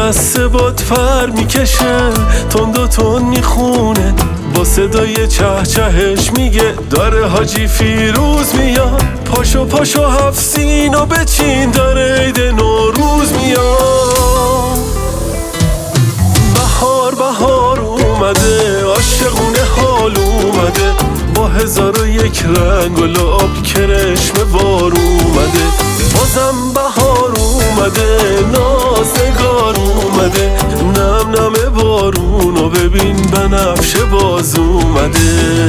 قصه باد پر میکشه، تند و تند میخونه، با صدای چه چهش میگه داره حاجی فیروز میاد. پاشو پاشو هفت سینو بچین، داره عید نوروز میاد. بهار بهار اومده، عاشقونه حال اومده، با 1001 رنگ و لعاب کرشم بار اومده. بازم بهار اومده، نازنگار اومده، نم نم بارونو ببین بنفشه باز اومده.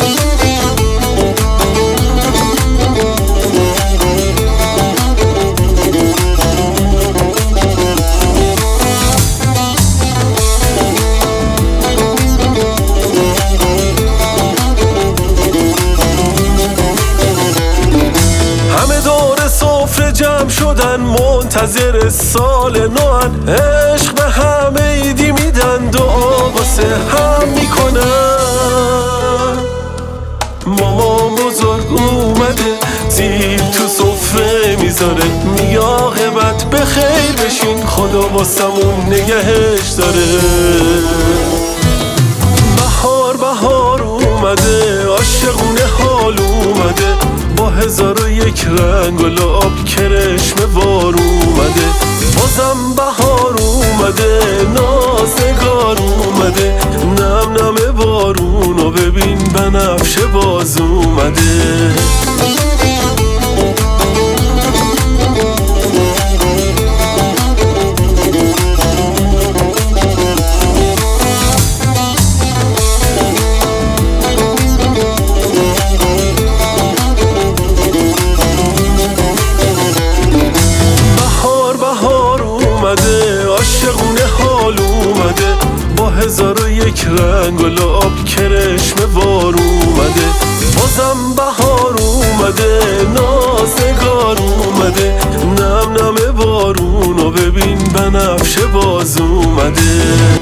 جمع شدن منتظر سال نوان، عشق به همه ایدی میدن، دعا واسه هم میکنن. مامان بزرگ اومده، سیب تو سفره میذاره، میگه عاقبت به خیر بشین، خدا واسمون نگهش داره. بهار بهار اومده، عاشقونه حال اومده، با 1001 رنگ و لعاب کرشم بار اومده. بازم بهار اومده، نازنگار اومده، نم نم بارونو ببین بنفشه باز اومده. عاشقونه حال اومده، با 1001 رنگ و لعاب کرشم بار اومده. بازم بهار اومده، نازنگار اومده، نم نم بارونو ببین بنفشه باز اومده.